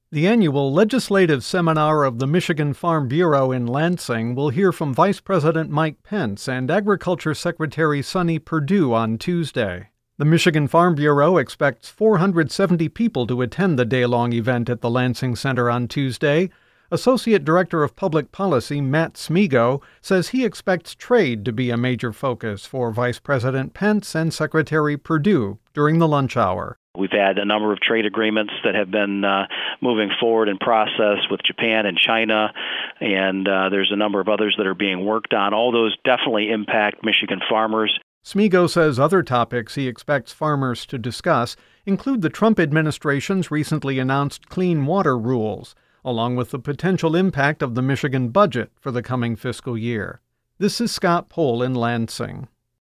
The annual legislative seminar of the Michigan Farm Bureau in Lansing will hear from Vice President Mike Pence and Agriculture Secretary Sonny Perdue on Tuesday. The Michigan Farm Bureau expects 470 people to attend the day-long event at the Lansing Center on Tuesday. Associate Director of Public Policy Matt Smigo says he expects trade to be a major focus for Vice President Pence and Secretary Perdue during the lunch hour. We've had a number of trade agreements that have been moving forward in process with Japan and China, and there's a number of others that are being worked on. All those definitely impact Michigan farmers. Smigo says other topics he expects farmers to discuss include the Trump administration's recently announced clean water rules, along with the potential impact of the Michigan budget for the coming fiscal year. This is Scott Pohl in Lansing.